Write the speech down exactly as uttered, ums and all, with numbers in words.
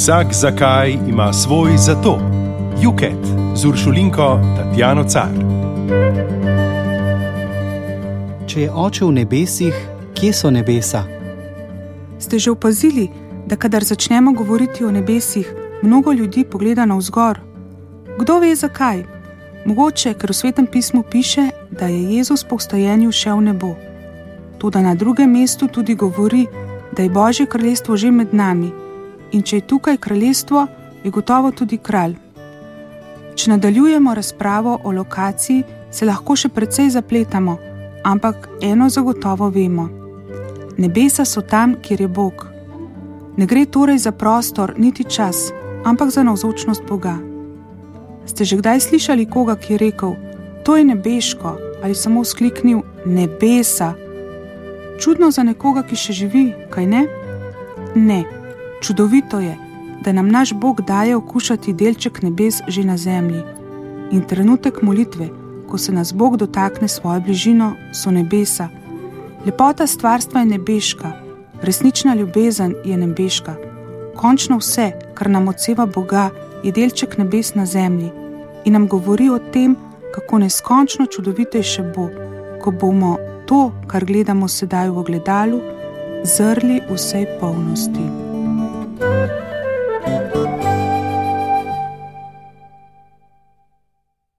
Vsak zakaj ima svoj zato. Juket z Uršulinko Tatjano Car. Če je Oče v nebesih, kje so nebesa? Ste že opazili, da kadar začnemo govoriti o nebesih, mnogo ljudi pogleda navzgor? Kdo ve zakaj? Mogoče, ker v Svetem pismu piše, da je Jezus po vstajenju šel v nebo. Toda na drugem mestu tudi govori, da je Božje kraljestvo že med nami in če je tukaj kraljestvo, je gotovo tudi kralj. Če nadaljujemo razpravo o lokaciji, se lahko še precej zapletamo, ampak eno zagotovo vemo. Nebesa so tam, kjer je Bog. Ne gre torej za prostor niti čas, ampak za navzočnost Boga. Ste že kdaj slišali koga, ki je rekel, to je nebeško, ali samo vzkliknil nebesa? Čudno za nekoga, ki še živi, kaj ne? Ne, čudovito je, da nam naš Bog daje okušati delček nebes že na zemlji. In trenutek molitve, ko se nas Bog dotakne svojo bližino, so nebesa. Lepota stvarstva je nebeška, resnična ljubezen je nebeška. Končno vse, kar nam odseva Boga, je delček nebes na zemlji in nam govori o tem, kako neskončno čudovitejše bo, ko bomo to, kar gledamo sedaj v ogledalu, zrli v vsej polnosti.